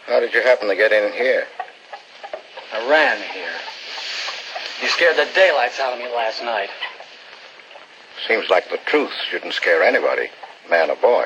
How did you happen to get in here? I ran here. You scared the daylights out of me last night. Seems like the truth shouldn't scare anybody, man or boy.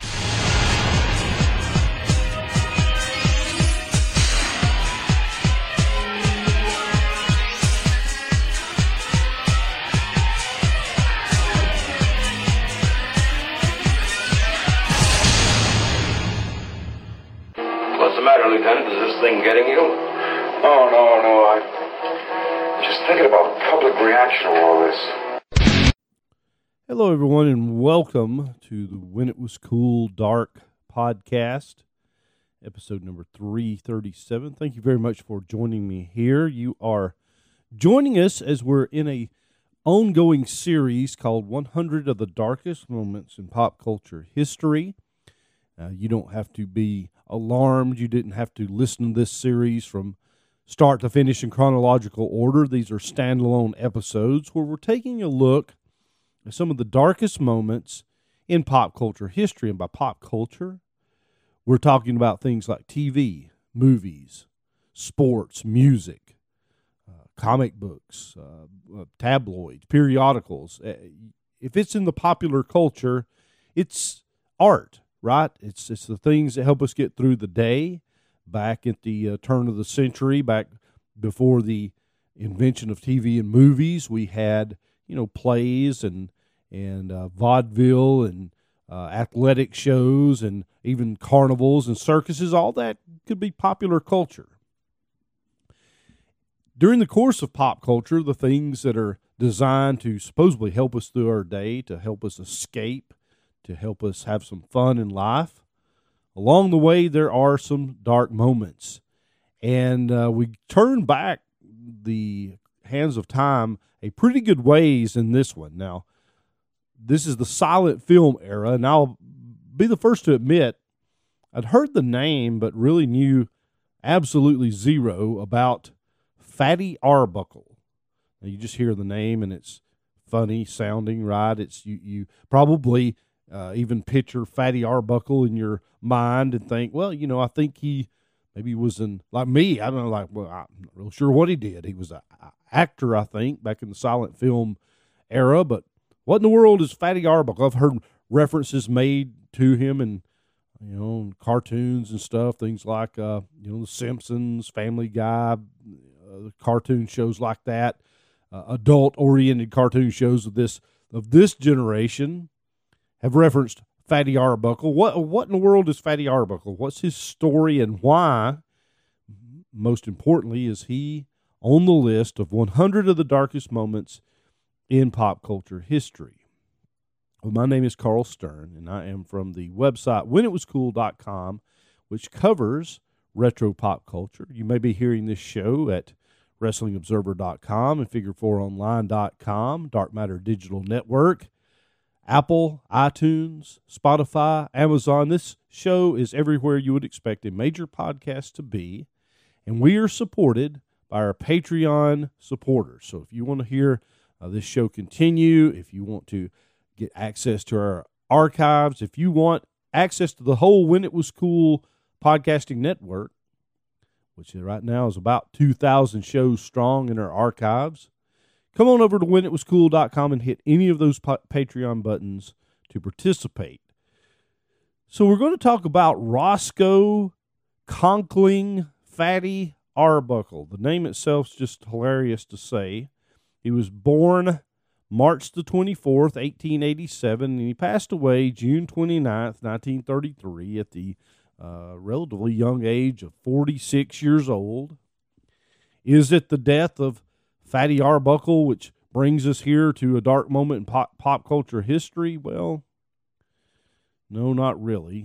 What's the matter, Lieutenant? Is this thing getting you? Oh, no. I'm just thinking about public reaction to all this. Hello, everyone, and welcome to the When It Was Cool Dark podcast, episode number 337. Thank you very much for joining me here. You are joining us as we're in a ongoing series called 100 of the Darkest Moments in Pop Culture History. You don't have to be alarmed. You didn't have to listen to this series from start to finish in chronological order. These are standalone episodes where we're taking a look at some of the darkest moments in pop culture history. And by pop culture, we're talking about things like TV, movies, sports, music, comic books, tabloids, periodicals. If it's in the popular culture, it's art. Right? It's the things that help us get through the day. Back at the turn of the century, back before the invention of TV and movies, we had, plays and vaudeville and athletic shows and even carnivals and circuses. All that could be popular culture. During the course of pop culture, the things that are designed to supposedly help us through our day, to help us escape, to help us have some fun in life. Along the way, there are some dark moments. And we turn back the hands of time a pretty good ways in this one. Now, this is the silent film era, and I'll be the first to admit I'd heard the name but really knew absolutely zero about Fatty Arbuckle. Now, you just hear the name, and it's funny sounding, right? It's you probably... even picture Fatty Arbuckle in your mind and think, well, I think he maybe was like me. I don't know, I'm not real sure what he did. He was an actor, I think, back in the silent film era. But what in the world is Fatty Arbuckle? I've heard references made to him in, cartoons and stuff, things like, The Simpsons, Family Guy, cartoon shows like that, adult-oriented cartoon shows of this generation have referenced Fatty Arbuckle. What in the world is Fatty Arbuckle? What's his story, and why, most importantly, is he on the list of 100 of the darkest moments in pop culture history? Well, my name is Carl Stern, and I am from the website whenitwascool.com, which covers retro pop culture. You may be hearing this show at WrestlingObserver.com and Figure4Online.com, Dark Matter Digital Network, Apple, iTunes, Spotify, Amazon. This show is everywhere you would expect a major podcast to be, and we are supported by our Patreon supporters. So if you want to hear this show continue, if you want to get access to our archives, if you want access to the whole When It Was Cool podcasting network, which right now is about 2,000 shows strong in our archives, come on over to whenitwascool.com and hit any of those Patreon buttons to participate. So we're going to talk about Roscoe Conkling Fatty Arbuckle. The name itself is just hilarious to say. He was born March the 24th, 1887, and he passed away June 29th, 1933 at the relatively young age of 46 years old. Is it the death of Fatty Arbuckle, which brings us here to a dark moment in pop culture history? Well, no, not really.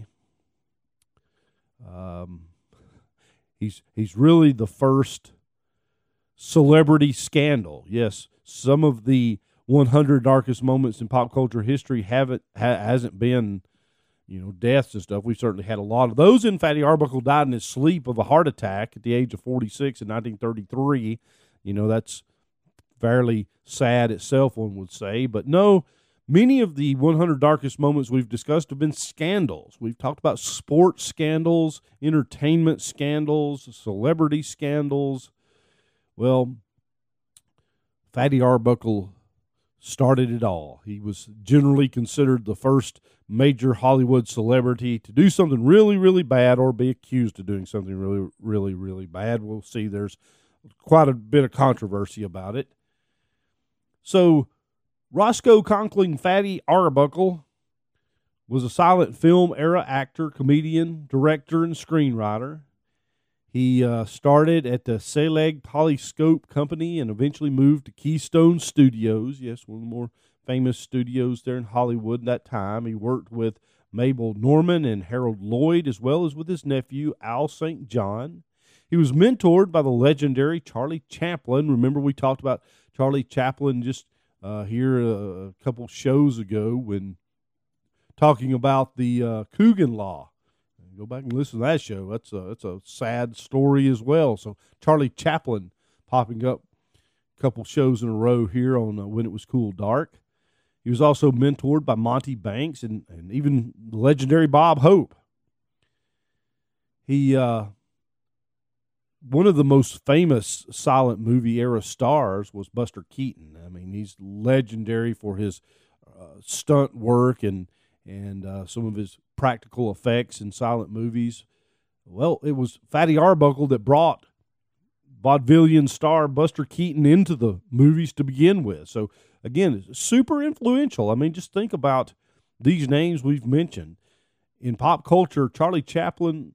He's really the first celebrity scandal. Yes, some of the 100 darkest moments in pop culture history hasn't been, deaths and stuff. We've certainly had a lot of those. And Fatty Arbuckle died in his sleep of a heart attack at the age of 46 in 1933. That's fairly sad itself, one would say. But no, Many of the 100 darkest moments we've discussed have been scandals. We've talked about sports scandals, entertainment scandals, celebrity scandals. Well, Fatty Arbuckle started it all. He was generally considered the first major Hollywood celebrity to do something really, really bad or be accused of doing something really, really, really bad. We'll see there's quite a bit of controversy about it. So, Roscoe Conkling Fatty Arbuckle was a silent film era actor, comedian, director, and screenwriter. He started at the Selig Polyscope Company and eventually moved to Keystone Studios. Yes, one of the more famous studios there in Hollywood at that time. He worked with Mabel Normand and Harold Lloyd, as well as with his nephew, Al St. John. He was mentored by the legendary Charlie Chaplin. Remember, we talked about Charlie Chaplin just here a couple shows ago when talking about the Coogan Law. Go back and listen to that show. That's a sad story as well. So Charlie Chaplin popping up a couple shows in a row here on When It Was Cool Dark. He was also mentored by Monty Banks and even the legendary Bob Hope. He one of the most famous silent movie era stars was Buster Keaton. I mean, he's legendary for his stunt work and some of his practical effects in silent movies. Well, it was Fatty Arbuckle that brought vaudevillian star Buster Keaton into the movies to begin with. So, again, super influential. I mean, just think about these names we've mentioned. In pop culture, Charlie Chaplin,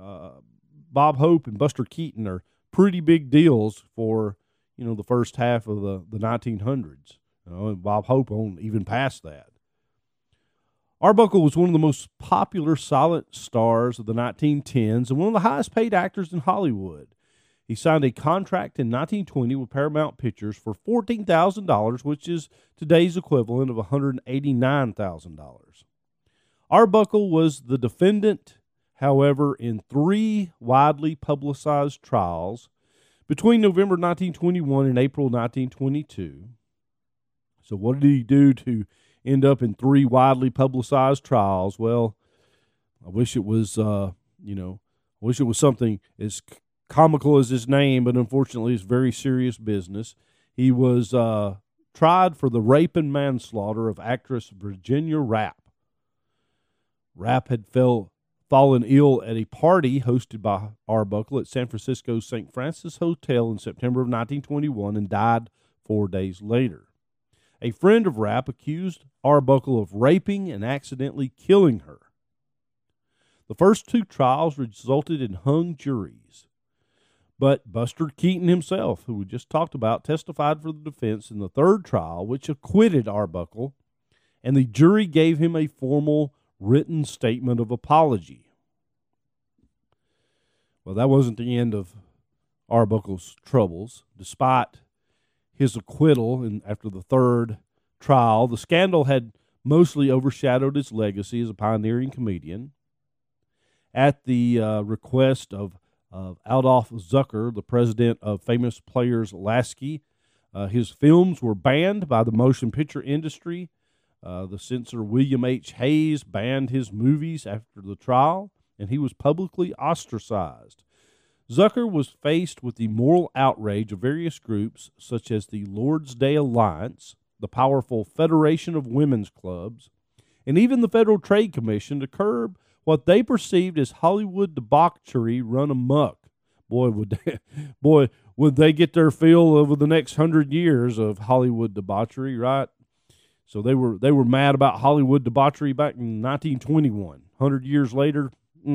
Bob Hope, and Buster Keaton are pretty big deals for, the first half of the 1900s. And Bob Hope on even past that. Arbuckle was one of the most popular silent stars of the 1910s and one of the highest paid actors in Hollywood. He signed a contract in 1920 with Paramount Pictures for $14,000, which is today's equivalent of $189,000. Arbuckle was the defendant, however, in 3 widely publicized trials between November 1921 and April 1922. So what did he do to end up in 3 widely publicized trials? Well, I wish it was, something as comical as his name, but unfortunately it's very serious business. He was tried for the rape and manslaughter of actress Virginia Rapp. Rapp had fallen ill at a party hosted by Arbuckle at San Francisco's St. Francis Hotel in September of 1921 and died 4 days later. A friend of Rapp accused Arbuckle of raping and accidentally killing her. The first 2 trials resulted in hung juries. But Buster Keaton himself, who we just talked about, testified for the defense in the 3rd trial, which acquitted Arbuckle, and the jury gave him a formal written statement of apology. Well, that wasn't the end of Arbuckle's troubles. Despite his acquittal after the 3rd trial, the scandal had mostly overshadowed his legacy as a pioneering comedian. At the request of Adolph Zucker, the president of Famous Players Lasky, his films were banned by the motion picture industry. The censor William H. Hayes banned his movies after the trial, and he was publicly ostracized. Zucker was faced with the moral outrage of various groups such as the Lord's Day Alliance, the powerful Federation of Women's Clubs, and even the Federal Trade Commission to curb what they perceived as Hollywood debauchery run amok. Boy, would they get their fill over the next 100 years of Hollywood debauchery, right? So they were mad about Hollywood debauchery back in 1921. 100 years later,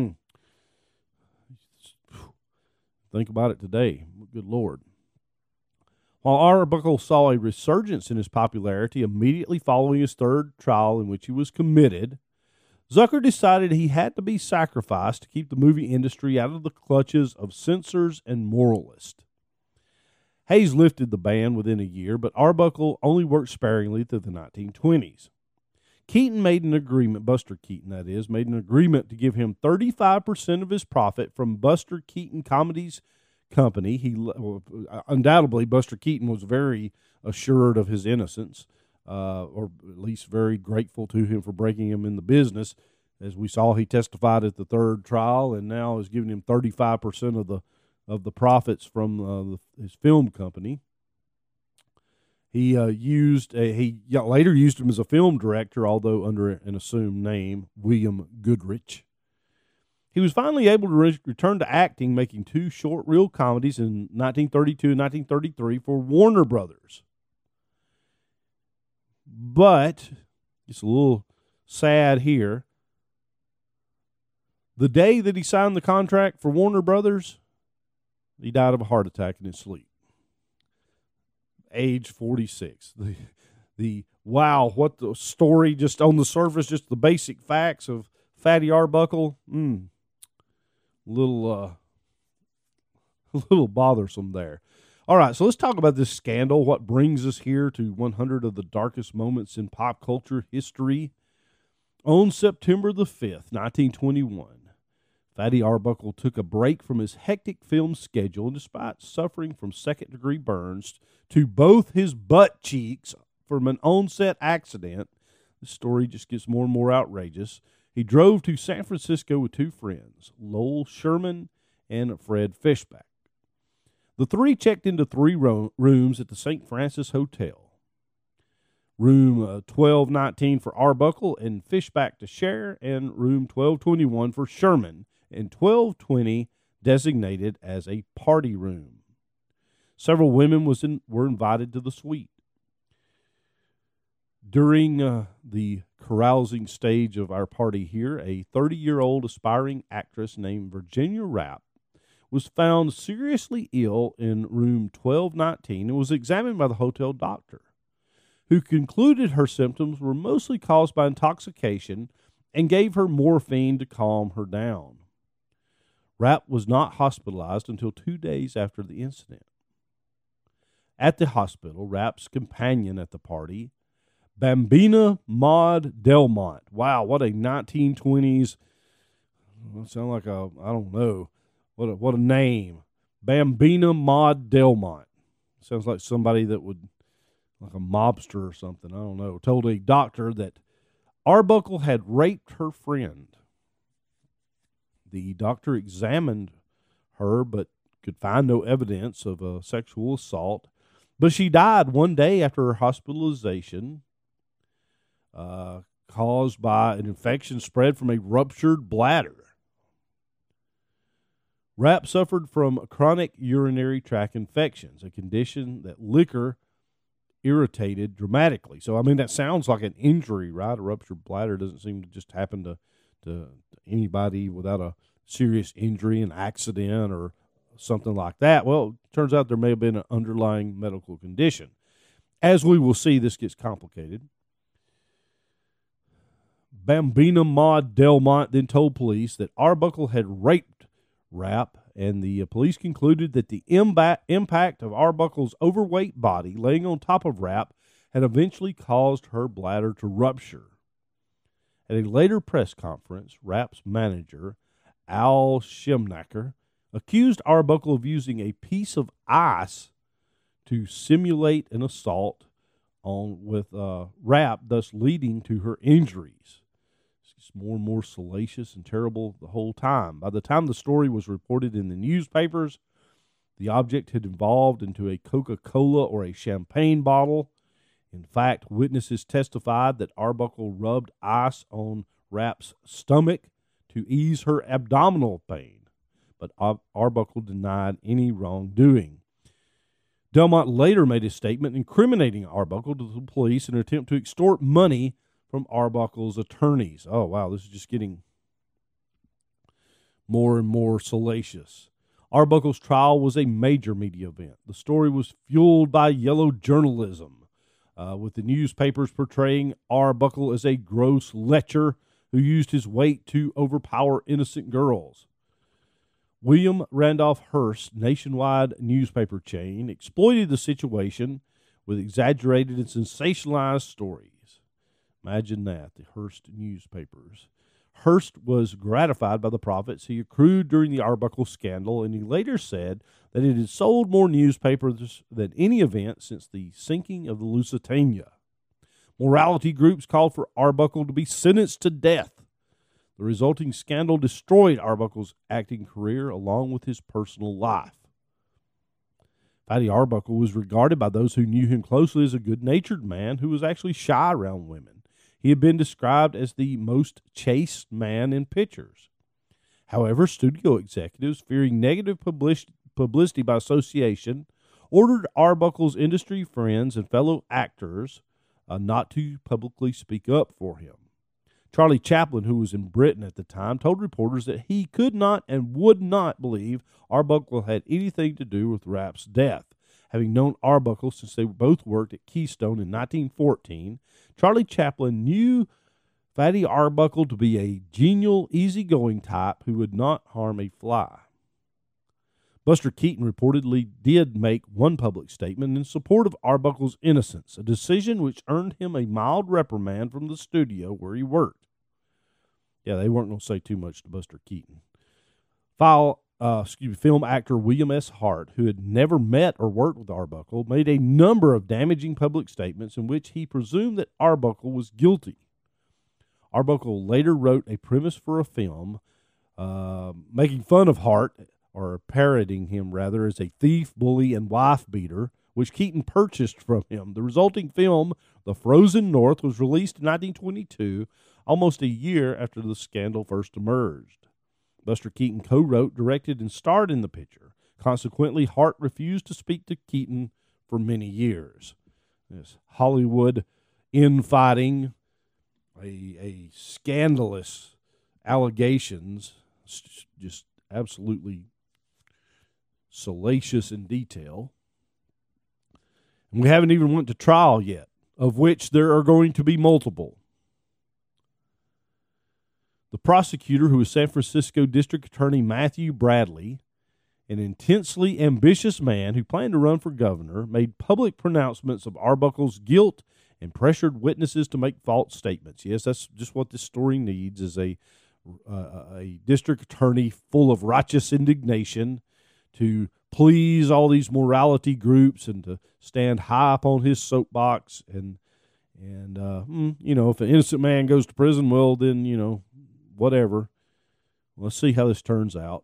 think about it today. Good Lord. While Arbuckle saw a resurgence in his popularity immediately following his 3rd trial in which he was committed, Zucker decided he had to be sacrificed to keep the movie industry out of the clutches of censors and moralists. Hayes lifted the ban within a year, but Arbuckle only worked sparingly through the 1920s. Keaton made an agreement, Buster Keaton that is, made an agreement to give him 35% of his profit from Buster Keaton Comedies Company. Undoubtedly, Buster Keaton was very assured of his innocence. or at least very grateful to him for breaking him in the business. As we saw, he testified at the third trial, and now is giving him 35% of the profits from his film company. He later used him as a film director, although under an assumed name, William Goodrich. He was finally able to return to acting, making 2 short reel comedies in 1932 and 1933 for Warner Brothers. But it's a little sad here. The day that he signed the contract for Warner Brothers, he died of a heart attack in his sleep. Age 46. Wow, what the story, just on the surface, just the basic facts of Fatty Arbuckle. A little bothersome there. All right, so let's talk about this scandal, what brings us here to 100 of the darkest moments in pop culture history. On September the 5th, 1921, Fatty Arbuckle took a break from his hectic film schedule, and despite suffering from second-degree burns to both his butt cheeks from an on-set accident, the story just gets more and more outrageous. He drove to San Francisco with 2 friends, Lowell Sherman and Fred Fishback. The 3 checked into 3 rooms at the St. Francis Hotel. Room 1219 for Arbuckle and Fishback to share, and room 1221 for Sherman, and 1220 designated as a party room. Several women were invited to the suite. During the carousing stage of our party here, a 30-year-old aspiring actress named Virginia Rapp was found seriously ill in room 1219 and was examined by the hotel doctor, who concluded her symptoms were mostly caused by intoxication and gave her morphine to calm her down. Rapp was not hospitalized until 2 days after the incident. At the hospital, Rapp's companion at the party, Bambina Maud Delmont. Wow, what a 1920s, sound like I don't know, what a name. Bambina Maud Delmont. Sounds like somebody that would, like a mobster or something, I don't know, told a doctor that Arbuckle had raped her friend. The doctor examined her but could find no evidence of a sexual assault. But she died 1 day after her hospitalization, caused by an infection spread from a ruptured bladder. Rapp suffered from chronic urinary tract infections, a condition that liquor irritated dramatically. So, I mean, that sounds like an injury, right? A ruptured bladder doesn't seem to just happen to anybody without a serious injury, an accident, or something like that. Well, it turns out there may have been an underlying medical condition. As we will see, this gets complicated. Bambina Maud Delmont then told police that Arbuckle had raped Rapp, and the police concluded that the impact of Arbuckle's overweight body laying on top of Rapp had eventually caused her bladder to rupture. At a later press conference, Rapp's manager, Al Schemnacker, accused Arbuckle of using a piece of ice to simulate an assault with Rapp, thus leading to her injuries. It's more and more salacious and terrible the whole time. By the time the story was reported in the newspapers, the object had evolved into a Coca-Cola or a champagne bottle. In fact, witnesses testified that Arbuckle rubbed ice on Rapp's stomach to ease her abdominal pain, but Arbuckle denied any wrongdoing. Delmont later made a statement incriminating Arbuckle to the police in an attempt to extort money from Arbuckle's attorneys. Oh, wow, this is just getting more and more salacious. Arbuckle's trial was a major media event. The story was fueled by yellow journalism, with the newspapers portraying Arbuckle as a gross lecher who used his weight to overpower innocent girls. William Randolph Hearst's nationwide newspaper chain exploited the situation with exaggerated and sensationalized stories. Imagine that, the Hearst newspapers. Hearst was gratified by the profits he accrued during the Arbuckle scandal, and he later said that it had sold more newspapers than any event since the sinking of the Lusitania. Morality groups called for Arbuckle to be sentenced to death. The resulting scandal destroyed Arbuckle's acting career along with his personal life. Fatty Arbuckle was regarded by those who knew him closely as a good-natured man who was actually shy around women. He had been described as the most chaste man in pictures. However, studio executives, fearing negative publicity by association, ordered Arbuckle's industry friends and fellow actors not to publicly speak up for him. Charlie Chaplin, who was in Britain at the time, told reporters that he could not and would not believe Arbuckle had anything to do with Rapp's death. Having known Arbuckle since they both worked at Keystone in 1914, Charlie Chaplin knew Fatty Arbuckle to be a genial, easygoing type who would not harm a fly. Buster Keaton reportedly did make one public statement in support of Arbuckle's innocence, a decision which earned him a mild reprimand from the studio where he worked. Yeah, they weren't going to say too much to Buster Keaton. Film actor William S. Hart, who had never met or worked with Arbuckle, made a number of damaging public statements in which he presumed that Arbuckle was guilty. Arbuckle later wrote a premise for a film making fun of Hart, or parodying him rather, as a thief, bully, and wife-beater, which Keaton purchased from him. The resulting film, The Frozen North, was released in 1922, almost a year after the scandal first emerged. Buster Keaton co-wrote, directed, and starred in the picture. Consequently, Hart refused to speak to Keaton for many years. This Hollywood infighting, a scandalous allegations, just absolutely salacious in detail. And we haven't even went to trial yet, of which there are going to be multiple. The prosecutor, who was San Francisco District Attorney Matthew Bradley, an intensely ambitious man who planned to run for governor, made public pronouncements of Arbuckle's guilt and pressured witnesses to make false statements. Yes, that's just what this story needs, is a district attorney full of righteous indignation to please all these morality groups and to stand high up on his soapbox. And if an innocent man goes to prison, well, then, whatever. Let's see how this turns out.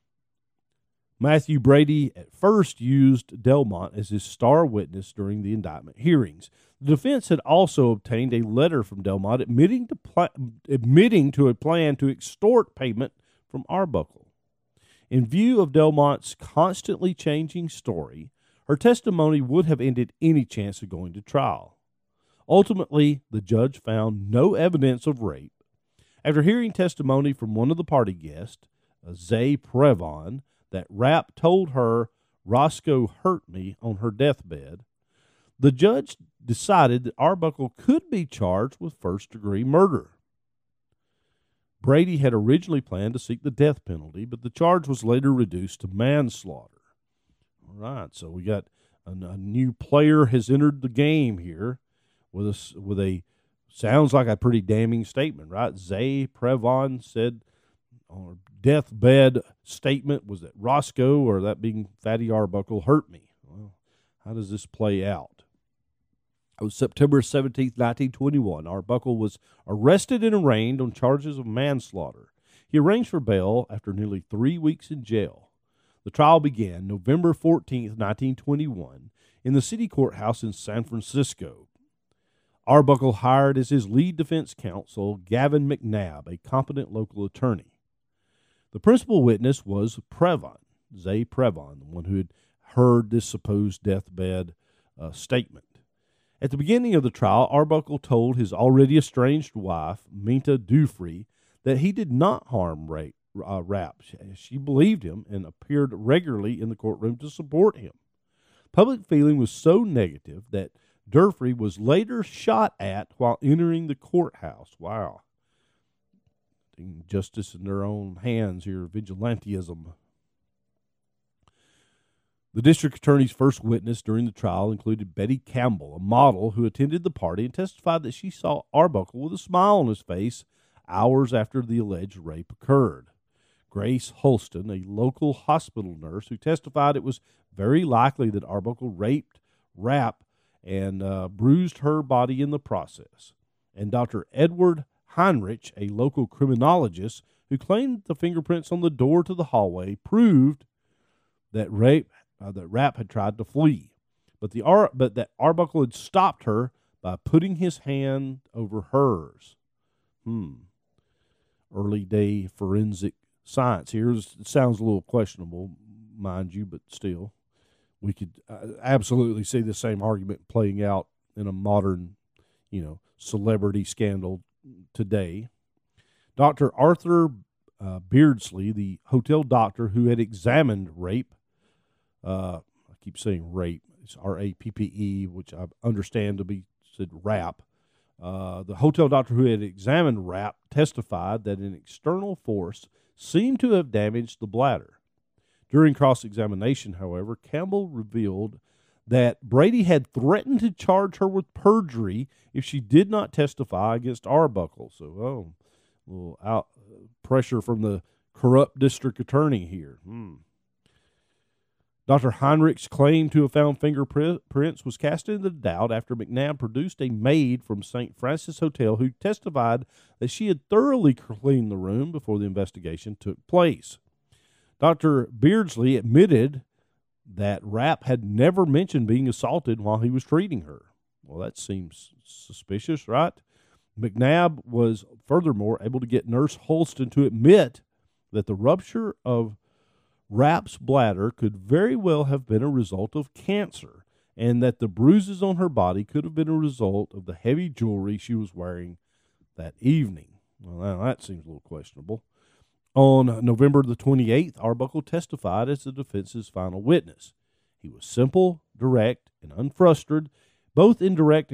Matthew Brady at first used Delmont as his star witness during the indictment hearings. The defense had also obtained a letter from Delmont admitting to a plan to extort payment from Arbuckle. In view of Delmont's constantly changing story, her testimony would have ended any chance of going to trial. Ultimately, the judge found no evidence of rape. After hearing testimony from one of the party guests, Zay Prevon, that Rapp told her Roscoe hurt me on her deathbed, the judge decided that Arbuckle could be charged with first-degree murder. Brady had originally planned to seek the death penalty, but the charge was later reduced to manslaughter. All right, so we got a new player has entered the game here with a sounds like a pretty damning statement, right? Zay Prevon said on her deathbed statement was that Roscoe, or that being Fatty Arbuckle, hurt me. Well, how does this play out? It was September 17, 1921. Arbuckle was arrested and arraigned on charges of manslaughter. He arranged for bail after nearly 3 weeks in jail. The trial began November 14, 1921, in the city courthouse in San Francisco. Arbuckle hired as his lead defense counsel Gavin McNabb, a competent local attorney. The principal witness was Prevon, Zay Prevon, the one who had heard this supposed deathbed statement. At the beginning of the trial, Arbuckle told his already estranged wife, Minta Dufree, that he did not harm Rapp. She believed him and appeared regularly in the courtroom to support him. Public feeling was so negative that Dufree was later shot at while entering the courthouse. Wow. Taking justice in their own hands here, vigilantism. The district attorney's first witness during the trial included Betty Campbell, a model who attended the party and testified that she saw Arbuckle with a smile on his face hours after the alleged rape occurred. Grace Holston, a local hospital nurse who testified it was very likely that Arbuckle raped Rapp and bruised her body in the process. And Dr. Edward Heinrich, a local criminologist who claimed the fingerprints on the door to the hallway proved that Rapp had tried to flee, but that Arbuckle had stopped her by putting his hand over hers. Early day forensic science here. It sounds a little questionable, mind you, but still, we could absolutely see the same argument playing out in a modern, celebrity scandal today. Dr. Arthur Beardsley, the hotel doctor who had examined Rape, I keep saying rape, it's R-A-P-P-E, which I understand to be said Rapp. The hotel doctor who had examined Rapp testified that an external force seemed to have damaged the bladder. During cross-examination, however, Campbell revealed that Brady had threatened to charge her with perjury if she did not testify against Arbuckle. So, a little pressure from the corrupt district attorney here. Dr. Heinrich's claim to have found fingerprints was cast into doubt after McNabb produced a maid from St. Francis Hotel who testified that she had thoroughly cleaned the room before the investigation took place. Dr. Beardsley admitted that Rapp had never mentioned being assaulted while he was treating her. Well, that seems suspicious, right? McNabb was furthermore able to get Nurse Holston to admit that the rupture of Rapp's bladder could very well have been a result of cancer, and that the bruises on her body could have been a result of the heavy jewelry she was wearing that evening. Well, now that seems a little questionable. On November the 28th, Arbuckle testified as the defense's final witness. He was simple, direct, and unfrustrated, both in direct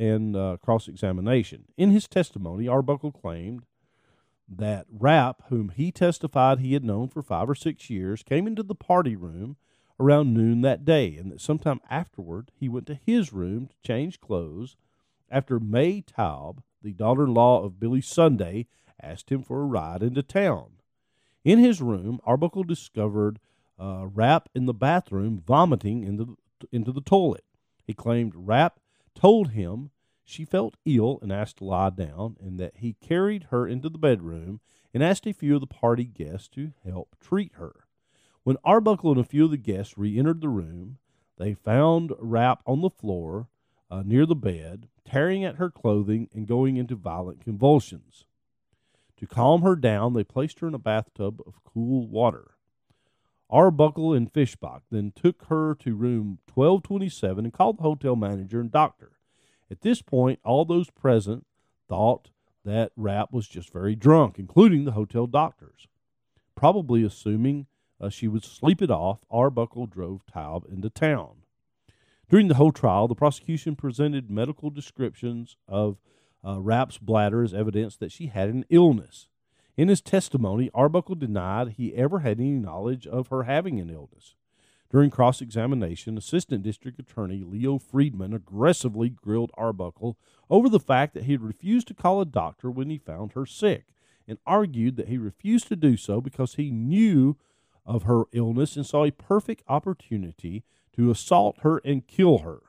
and cross-examination. In his testimony, Arbuckle claimed that Rapp, whom he testified he had known for 5 or 6 years, came into the party room around noon that day, and that sometime afterward he went to his room to change clothes after May Taub, the daughter-in-law of Billy Sunday, asked him for a ride into town. In his room, Arbuckle discovered Rapp in the bathroom vomiting into the toilet. He claimed Rapp told him she felt ill and asked to lie down, and that he carried her into the bedroom and asked a few of the party guests to help treat her. When Arbuckle and a few of the guests re-entered the room, they found Rapp on the floor near the bed, tearing at her clothing and going into violent convulsions. To calm her down, they placed her in a bathtub of cool water. Arbuckle and Fishbach then took her to room 1227 and called the hotel manager and doctor. At this point, all those present thought that Rapp was just very drunk, including the hotel doctors. Probably assuming she would sleep it off, Arbuckle drove Taub into town. During the whole trial, the prosecution presented medical descriptions of Rapp's bladder as evidence that she had an illness. In his testimony, Arbuckle denied he ever had any knowledge of her having an illness. During cross-examination, Assistant District Attorney Leo Friedman aggressively grilled Arbuckle over the fact that he had refused to call a doctor when he found her sick, and argued that he refused to do so because he knew of her illness and saw a perfect opportunity to assault her and kill her.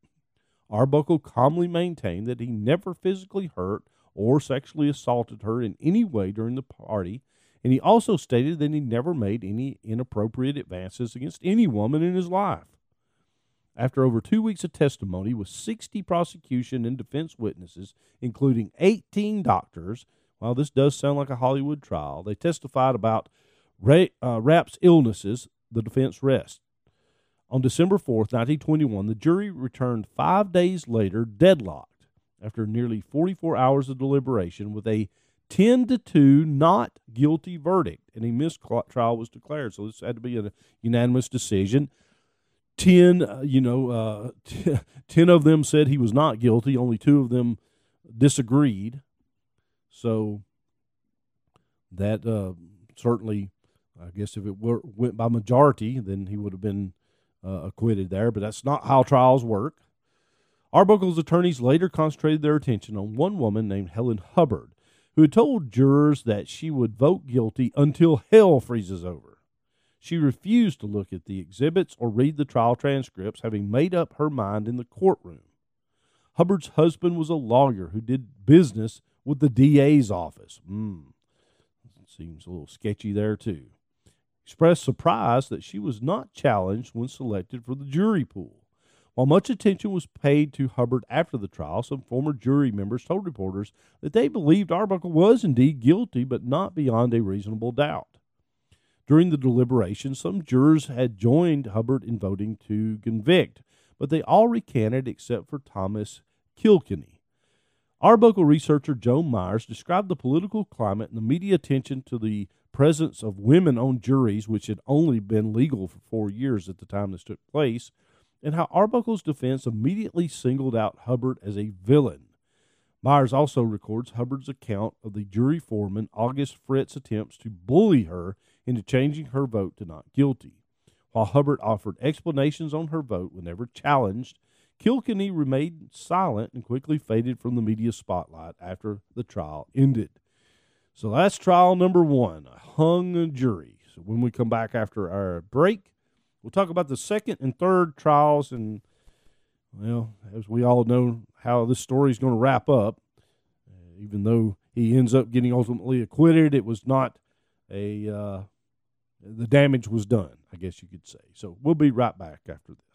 Arbuckle calmly maintained that he never physically hurt or sexually assaulted her in any way during the party, and he also stated that he never made any inappropriate advances against any woman in his life. After over 2 weeks of testimony with 60 prosecution and defense witnesses, including 18 doctors, while this does sound like a Hollywood trial, they testified about Rapp's illnesses, the defense rests. On December 4th, 1921, the jury returned 5 days later deadlocked after nearly 44 hours of deliberation with a 10-2 not guilty verdict, and a mistrial was declared. So this had to be a unanimous decision. 10 of them said he was not guilty. Only 2 of them disagreed. So that certainly, I guess if it went by majority, then he would have been acquitted there. But that's not how trials work. Arbuckle's attorneys later concentrated their attention on one woman named Helen Hubbard, who had told jurors that she would vote guilty until hell freezes over. She refused to look at the exhibits or read the trial transcripts, having made up her mind in the courtroom. Hubbard's husband was a lawyer who did business with the DA's office. Seems a little sketchy there, too. Expressed surprise that she was not challenged when selected for the jury pool. While much attention was paid to Hubbard after the trial, some former jury members told reporters that they believed Arbuckle was indeed guilty, but not beyond a reasonable doubt. During the deliberations, some jurors had joined Hubbard in voting to convict, but they all recanted except for Thomas Kilkenny. Arbuckle researcher Joan Myers described the political climate and the media attention to the presence of women on juries, which had only been legal for 4 years at the time this took place, and how Arbuckle's defense immediately singled out Hubbard as a villain. Myers also records Hubbard's account of the jury foreman August Fritz's attempts to bully her into changing her vote to not guilty. While Hubbard offered explanations on her vote whenever challenged, Kilkenny remained silent and quickly faded from the media spotlight after the trial ended. So that's trial number 1, a hung jury. So when we come back after our break, we'll talk about the second and third trials, and, well, as we all know how this story is going to wrap up. Even though he ends up getting ultimately acquitted, it was not the damage was done, I guess you could say. So we'll be right back after this.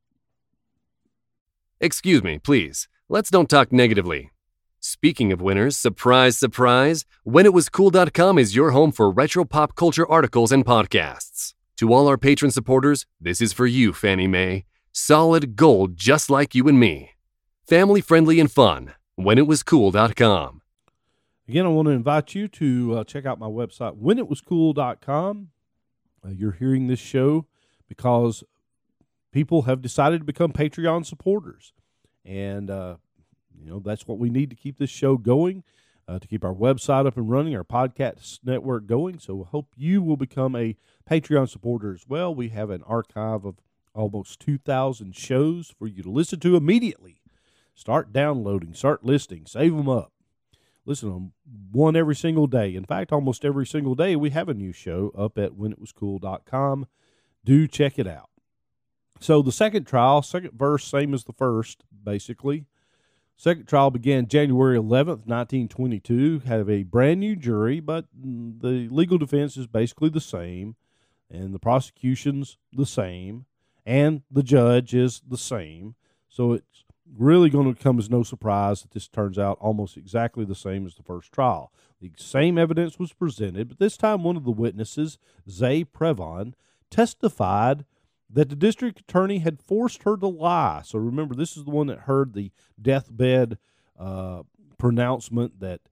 Excuse me, please. Let's don't talk negatively. Speaking of winners, surprise, surprise, WhenItWasCool.com is your home for retro pop culture articles and podcasts. To all our patron supporters, this is for you, Fannie Mae. Solid gold just like you and me. Family-friendly and fun. WhenItWasCool.com. Again, I want to invite you to check out my website, WhenItWasCool.com. You're hearing this show because people have decided to become Patreon supporters. And, that's what we need to keep this show going, to keep our website up and running, our podcast network going. So we hope you will become a Patreon supporter as well. We have an archive of almost 2,000 shows for you to listen to immediately. Start downloading, start listening, save them up. Listen to them one every single day. In fact, almost every single day we have a new show up at WhenItWasCool.com. Do check it out. So the second trial, second verse, same as the first, basically. Second trial began January 11th, 1922. Have a brand new jury, but the legal defense is basically the same, and the prosecution's the same, and the judge is the same. So it's really going to come as no surprise that this turns out almost exactly the same as the first trial. The same evidence was presented, but this time one of the witnesses, Zay Prevon, testified that the district attorney had forced her to lie. So remember, this is the one that heard the deathbed pronouncement that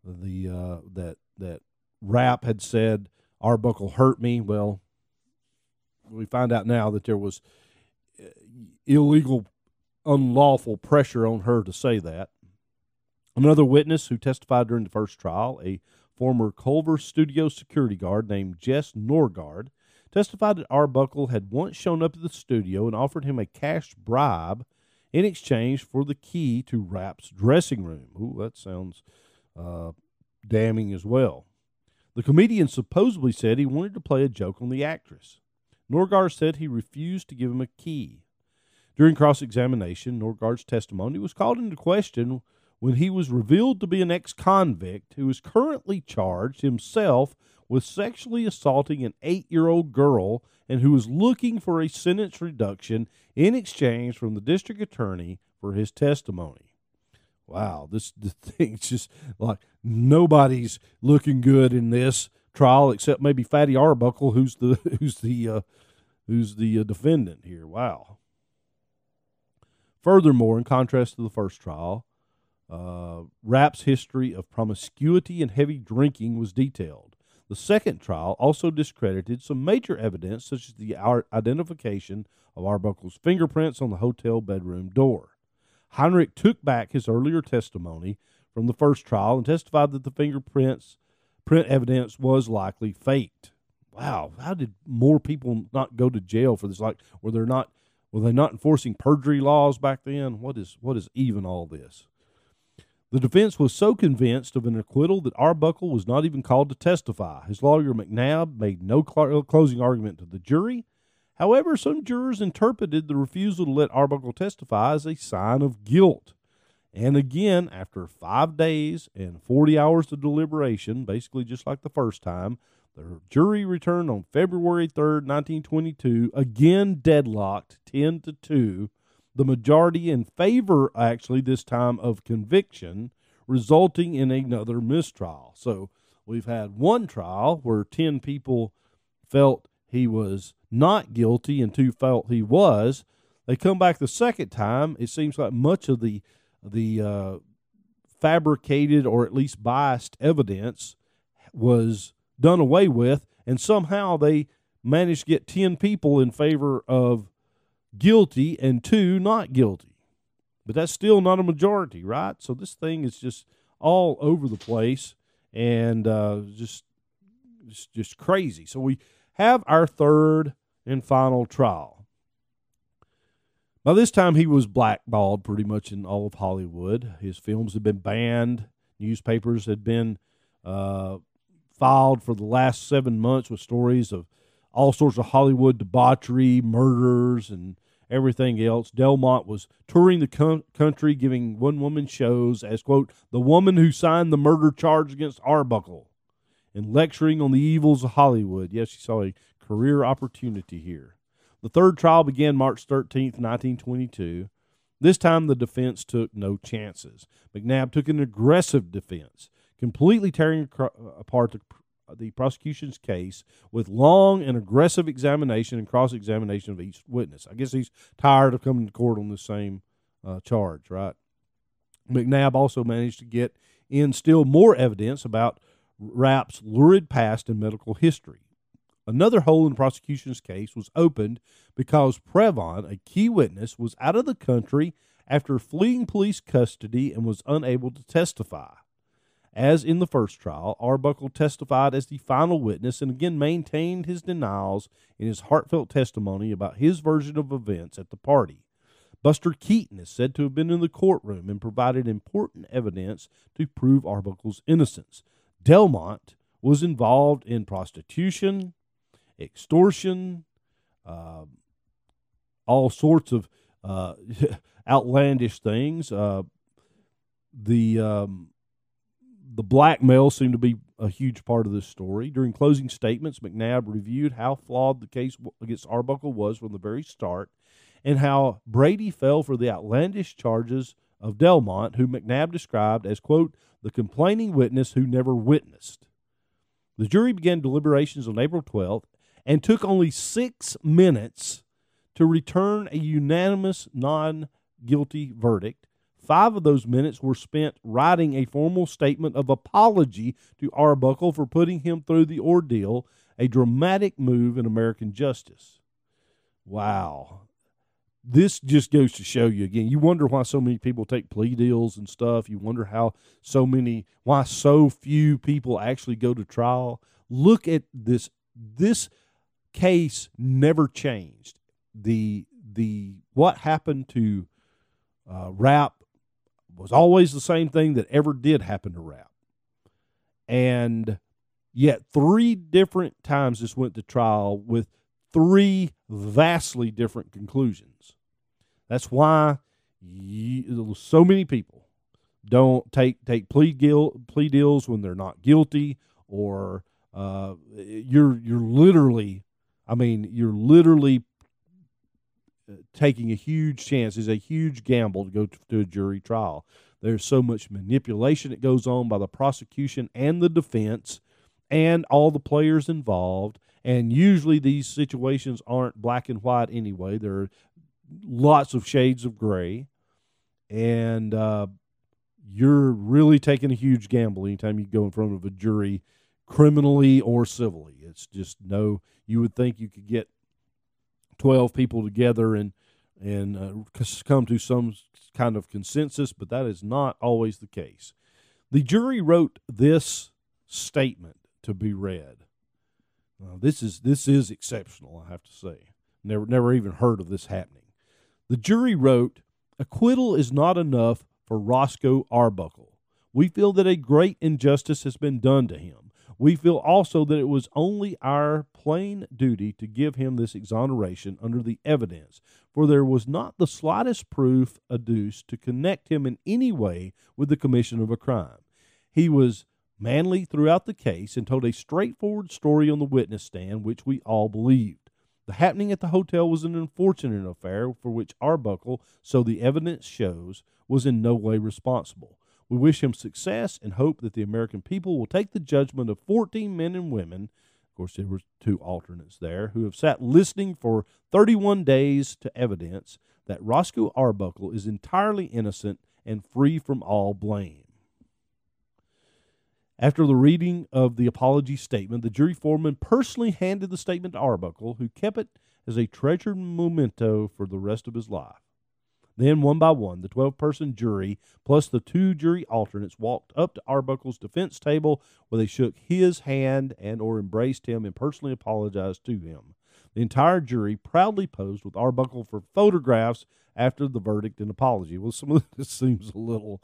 that Rapp had said, Arbuckle hurt me. Well, we find out now that there was illegal, unlawful pressure on her to say that. Another witness who testified during the first trial, a former Culver Studio security guard named Jess Norgard, testified that Arbuckle had once shown up at the studio and offered him a cash bribe in exchange for the key to Rapp's dressing room. Ooh, that sounds damning as well. The comedian supposedly said he wanted to play a joke on the actress. Norgard said he refused to give him a key. During cross-examination, Norgard's testimony was called into question when he was revealed to be an ex-convict who is currently charged himself with sexually assaulting an 8-year-old girl and who is looking for a sentence reduction in exchange from the district attorney for his testimony. Wow, this thing's just like nobody's looking good in this trial except maybe Fatty Arbuckle, who's the defendant here. Wow. Furthermore, in contrast to the first trial, Rapp's history of promiscuity and heavy drinking was detailed. The second trial also discredited some major evidence, such as the identification of Arbuckle's fingerprints on the hotel bedroom door. Heinrich took back his earlier testimony from the first trial and testified that the print evidence was likely faked. Wow, how did more people not go to jail for this? Like, were they not enforcing perjury laws back then? What is even all this? The defense was so convinced of an acquittal that Arbuckle was not even called to testify. His lawyer, McNabb, made no closing argument to the jury. However, some jurors interpreted the refusal to let Arbuckle testify as a sign of guilt. And again, after 5 days and 40 hours of deliberation, basically just like the first time, the jury returned on February 3rd, 1922, again deadlocked 10-2, the majority in favor, actually, this time of conviction, resulting in another mistrial. So we've had one trial where 10 people felt he was not guilty and 2 felt he was. They come back the second time. It seems like much of the fabricated or at least biased evidence was done away with, and somehow they managed to get 10 people in favor of guilty and 2 not guilty. But that's still not a majority, right? So this thing is just all over the place and just crazy. So we have our third and final trial. By this time, he was blackballed pretty much in all of Hollywood. His films had been banned. Newspapers had been filed for the last 7 months with stories of all sorts of Hollywood debauchery, murders, and everything else. Delmont was touring the country giving one-woman shows as, quote, the woman who signed the murder charge against Arbuckle, and lecturing on the evils of Hollywood. Yes, he saw a career opportunity here. The third trial began March 13th, 1922. This time the defense took no chances. McNabb took an aggressive defense, completely tearing apart the prosecution's case with long and aggressive examination and cross-examination of each witness. I guess he's tired of coming to court on the same charge, right? McNabb also managed to get in still more evidence about Rapp's lurid past and medical history. Another hole in the prosecution's case was opened because Prevon, a key witness, was out of the country after fleeing police custody and was unable to testify. As in the first trial, Arbuckle testified as the final witness and again maintained his denials in his heartfelt testimony about his version of events at the party. Buster Keaton is said to have been in the courtroom and provided important evidence to prove Arbuckle's innocence. Delmont was involved in prostitution, extortion, all sorts of outlandish things. The blackmail seemed to be a huge part of this story. During closing statements, McNabb reviewed how flawed the case against Arbuckle was from the very start and how Brady fell for the outlandish charges of Delmont, who McNabb described as, quote, the complaining witness who never witnessed. The jury began deliberations on April 12th and took only 6 minutes to return a unanimous non-guilty verdict. 5 of those minutes were spent writing a formal statement of apology to Arbuckle for putting him through the ordeal, a dramatic move in American justice. Wow. This just goes to show you again. You wonder why so many people take plea deals and stuff. You wonder why so few people actually go to trial. Look at this. This case never changed. What happened to Rapp was always the same thing that ever did happen to Rapp. And yet 3 different times this went to trial with 3 vastly different conclusions. That's why so many people don't take plea deals when they're not guilty, or you're literally taking a huge chance. It's a huge gamble to go to a jury trial. There's so much manipulation that goes on by the prosecution and the defense and all the players involved. And usually these situations aren't black and white anyway. There are lots of shades of gray. And you're really taking a huge gamble anytime you go in front of a jury, criminally or civilly. It's just you would think you could get 12 people together and come to some kind of consensus, but that is not always the case. The jury wrote this statement to be read. This is exceptional, I have to say. Never even heard of this happening. The jury wrote, acquittal is not enough for Roscoe Arbuckle. We feel that a great injustice has been done to him. We feel also that it was only our plain duty to give him this exoneration under the evidence, for there was not the slightest proof adduced to connect him in any way with the commission of a crime. He was manly throughout the case and told a straightforward story on the witness stand, which we all believed. The happening at the hotel was an unfortunate affair for which Arbuckle, so the evidence shows, was in no way responsible. We wish him success and hope that the American people will take the judgment of 14 men and women, of course there were 2 alternates there, who have sat listening for 31 days to evidence that Roscoe Arbuckle is entirely innocent and free from all blame. After the reading of the apology statement, the jury foreman personally handed the statement to Arbuckle, who kept it as a treasured memento for the rest of his life. Then, one by one, the 12-person jury, plus the 2 jury alternates, walked up to Arbuckle's defense table where they shook his hand and or embraced him and personally apologized to him. The entire jury proudly posed with Arbuckle for photographs after the verdict and apology. Well, some of this seems a little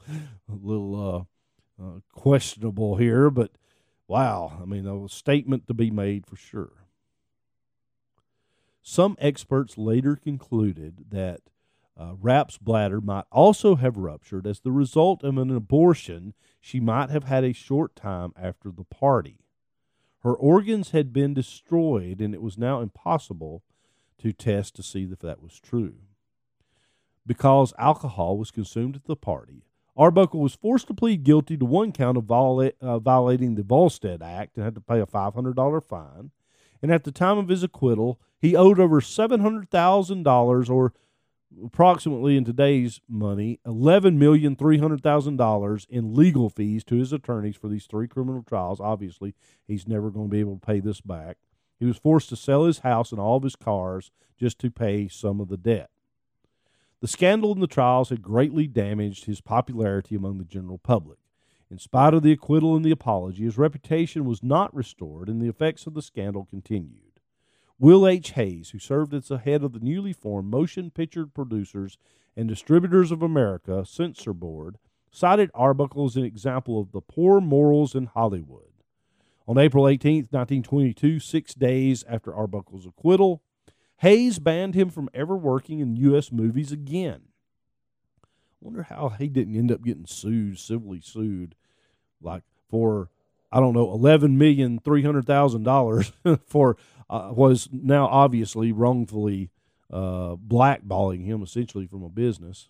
questionable here, but wow, I mean, a statement to be made for sure. Some experts later concluded that Rapp's bladder might also have ruptured as the result of an abortion she might have had a short time after the party. Her organs had been destroyed, and it was now impossible to test to see if that was true. Because alcohol was consumed at the party, Arbuckle was forced to plead guilty to 1 count of violating the Volstead Act and had to pay a $500 fine. And at the time of his acquittal, he owed over $700,000, or approximately in today's money, $11,300,000 in legal fees to his attorneys for these 3 criminal trials. Obviously, he's never going to be able to pay this back. He was forced to sell his house and all of his cars just to pay some of the debt. The scandal in the trials had greatly damaged his popularity among the general public. In spite of the acquittal and the apology, his reputation was not restored, and the effects of the scandal continued. Will H. Hays, who served as the head of the newly formed Motion Picture Producers and Distributors of America Censor Board, cited Arbuckle as an example of the poor morals in Hollywood. On April 18, 1922, 6 days after Arbuckle's acquittal, Hays banned him from ever working in U.S. movies again. I wonder how he didn't end up getting civilly sued, like for, I don't know, $11,300,000 for was now obviously wrongfully blackballing him essentially from a business.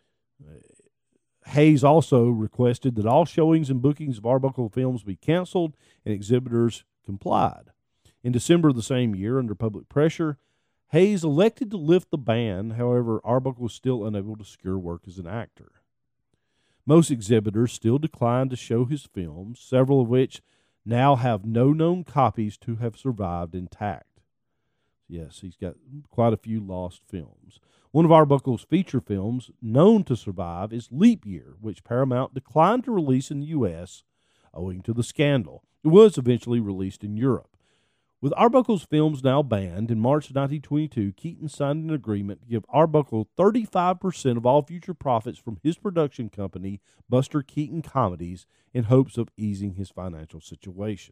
Hays also requested that all showings and bookings of Arbuckle films be canceled, and exhibitors complied. In December of the same year, under public pressure, Hays elected to lift the ban. However, Arbuckle was still unable to secure work as an actor. Most exhibitors still declined to show his films, several of which now have no known copies to have survived intact. Yes, he's got quite a few lost films. One of Arbuckle's feature films known to survive is Leap Year, which Paramount declined to release in the U.S. owing to the scandal. It was eventually released in Europe. With Arbuckle's films now banned, in March 1922, Keaton signed an agreement to give Arbuckle 35% of all future profits from his production company, Buster Keaton Comedies, in hopes of easing his financial situation.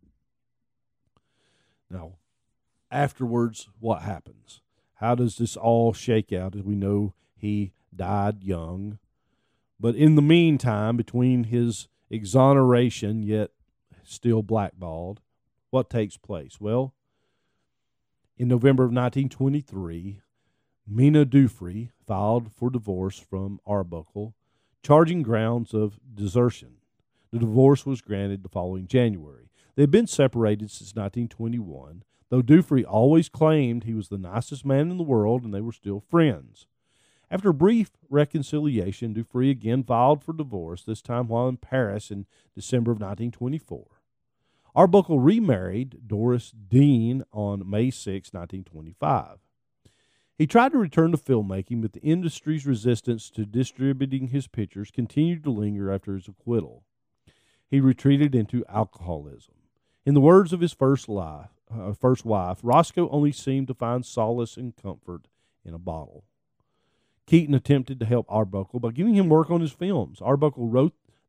Now, afterwards, what happens? How does this all shake out? As we know, he died young. But in the meantime, between his exoneration, yet still blackballed, what takes place? Well, in November of 1923, Mina Dufree filed for divorce from Arbuckle, charging grounds of desertion. The divorce was granted the following January. They had been separated since 1921, though Dufree always claimed he was the nicest man in the world and they were still friends. After a brief reconciliation, Dufree again filed for divorce, this time while in Paris in December of 1924. Arbuckle remarried Doris Dean on May 6, 1925. He tried to return to filmmaking, but the industry's resistance to distributing his pictures continued to linger after his acquittal. He retreated into alcoholism. In the words of his first wife, Roscoe only seemed to find solace and comfort in a bottle. Keaton attempted to help Arbuckle by giving him work on his films. Arbuckle wrote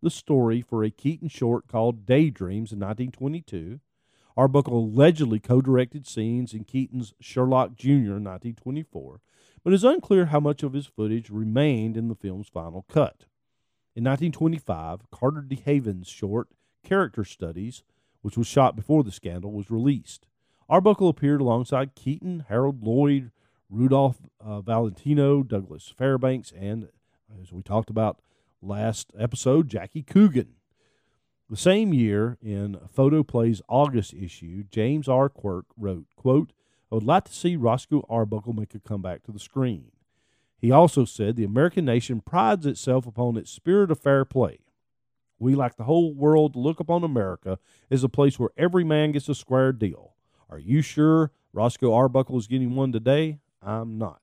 the story for a Keaton short called Daydreams in 1922. Arbuckle allegedly co-directed scenes in Keaton's Sherlock Jr. in 1924, but it is unclear how much of his footage remained in the film's final cut. In 1925, Carter DeHaven's short Character Studies, which was shot before the scandal, was released. Arbuckle appeared alongside Keaton, Harold Lloyd, Rudolph Valentino, Douglas Fairbanks, and, as we talked about last episode, Jackie Coogan. The same year, in Photoplay's August issue, James R. Quirk wrote, quote, "I would like to see Roscoe Arbuckle make a comeback to the screen." He also said, "The American nation prides itself upon its spirit of fair play. We, like the whole world, look upon America as a place where every man gets a square deal. Are you sure Roscoe Arbuckle is getting one today? I'm not."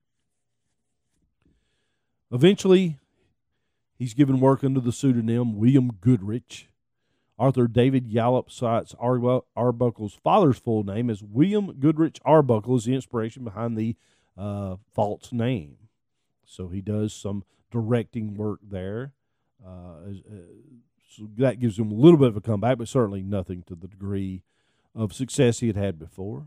Eventually, he's given work under the pseudonym William Goodrich. Arthur David Yallop cites Arbuckle's father's full name as William Goodrich Arbuckle as the inspiration behind the false name. So he does some directing work there. So that gives him a little bit of a comeback, but certainly nothing to the degree of success he had had before.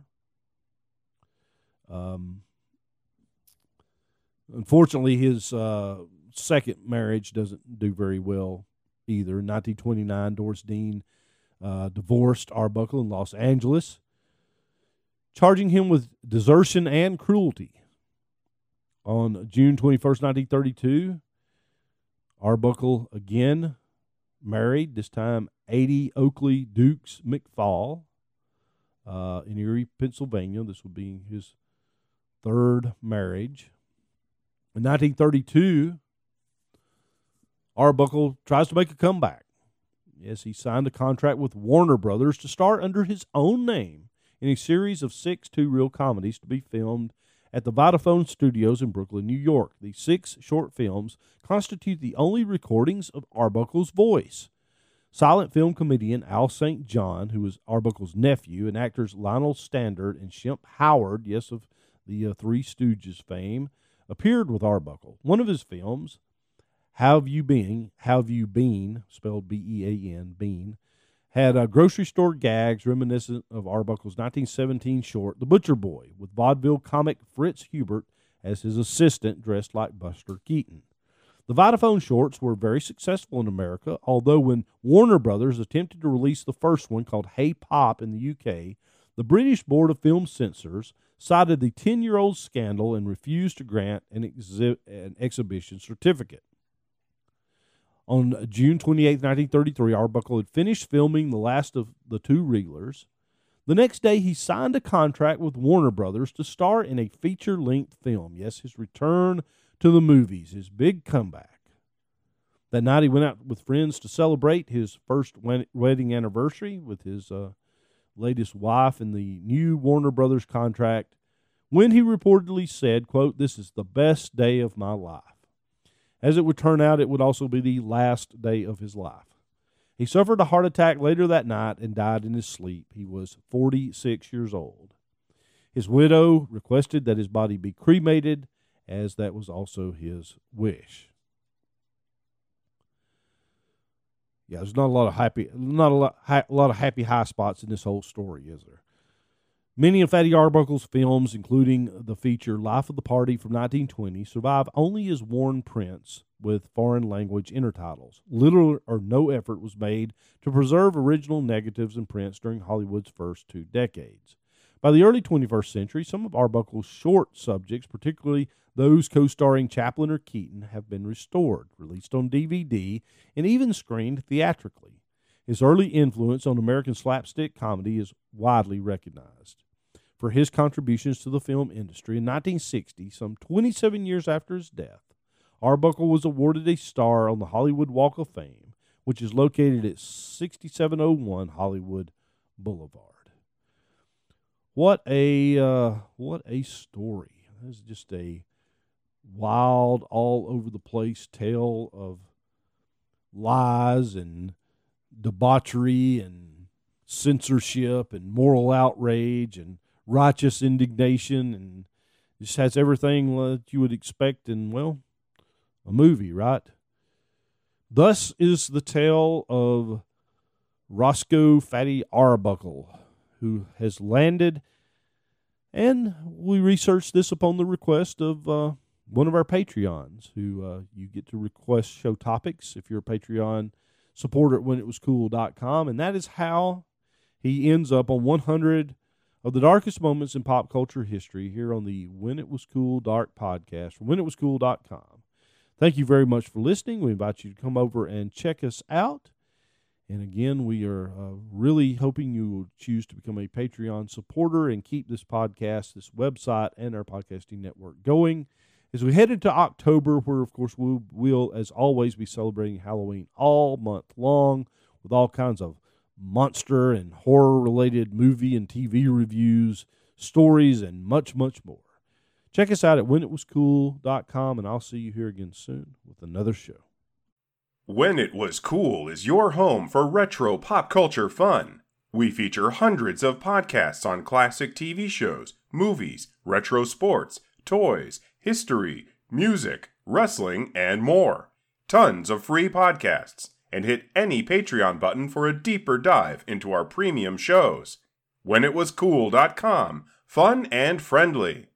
Unfortunately, his second marriage doesn't do very well either. In 1929, Doris Dean divorced Arbuckle in Los Angeles, charging him with desertion and cruelty. On June 21st, 1932, Arbuckle again married, this time Adie Oakley Dukes McFall in Erie, Pennsylvania. This would be his third marriage. In 1932, Arbuckle tries to make a comeback. Yes, he signed a contract with Warner Brothers to star under his own name in a series of 6 two-reel comedies to be filmed at the Vodafone Studios in Brooklyn, New York. The 6 short films constitute the only recordings of Arbuckle's voice. Silent film comedian Al St. John, who was Arbuckle's nephew, and actors Lionel Standard and Shemp Howard, yes, of the Three Stooges fame, appeared with Arbuckle. One of his films, How Have You Been, spelled B-E-A-N, Bean, had grocery store gags reminiscent of Arbuckle's 1917 short, The Butcher Boy, with vaudeville comic Fritz Hubert as his assistant dressed like Buster Keaton. The Vodafone shorts were very successful in America, although when Warner Brothers attempted to release the first one, called Hey Pop, in the UK, the British Board of Film Censors cited the 10-year-old scandal and refused to grant an exhibition certificate. On June 28, 1933, Arbuckle had finished filming the last of the 2 reelers. The next day, he signed a contract with Warner Brothers to star in a feature-length film. Yes, his return to the movies, his big comeback. That night, he went out with friends to celebrate his first wedding anniversary with his latest wife in the new Warner Brothers contract, when he reportedly said, quote, "This is the best day of my life." As it would turn out, it would also be the last day of his life. He suffered a heart attack later that night and died in his sleep. He was 46 years old. His widow requested that his body be cremated, as that was also his wish. Yeah, there's not a lot of happy high spots in this whole story, is there? Many of Fatty Arbuckle's films, including the feature Life of the Party from 1920, survive only as worn prints with foreign language intertitles. Little or no effort was made to preserve original negatives and prints during Hollywood's first 2 decades. By the early 21st century, some of Arbuckle's short subjects, particularly those co-starring Chaplin or Keaton, have been restored, released on DVD, and even screened theatrically. His early influence on American slapstick comedy is widely recognized. For his contributions to the film industry, in 1960, some 27 years after his death, Arbuckle was awarded a star on the Hollywood Walk of Fame, which is located at 6701 Hollywood Boulevard. What a story. This is just a wild, all over the place tale of lies and debauchery and censorship and moral outrage and righteous indignation, and just has everything that you would expect in, well, a movie, right? Thus is the tale of Roscoe Fatty Arbuckle, who has landed, and we researched this upon the request of one of our Patreons, who you get to request show topics if you're a Patreon supporter at whenitwascool.com, and that is how he ends up on 100 of the darkest moments in pop culture history here on the When It Was Cool Dark podcast from whenitwascool.com. Thank you very much for listening. We invite you to come over and check us out. And again, we are really hoping you will choose to become a Patreon supporter and keep this podcast, this website, and our podcasting network going as we head into October, where, of course, we will, as always, be celebrating Halloween all month long with all kinds of monster and horror-related movie and TV reviews, stories, and much, much more. Check us out at whenitwascool.com, and I'll see you here again soon with another show. When It Was Cool is your home for retro pop culture fun. We feature hundreds of podcasts on classic TV shows, movies, retro sports, toys, history, music, wrestling, and more. Tons of free podcasts. And hit any Patreon button for a deeper dive into our premium shows. WhenItWasCool.com. Fun and friendly.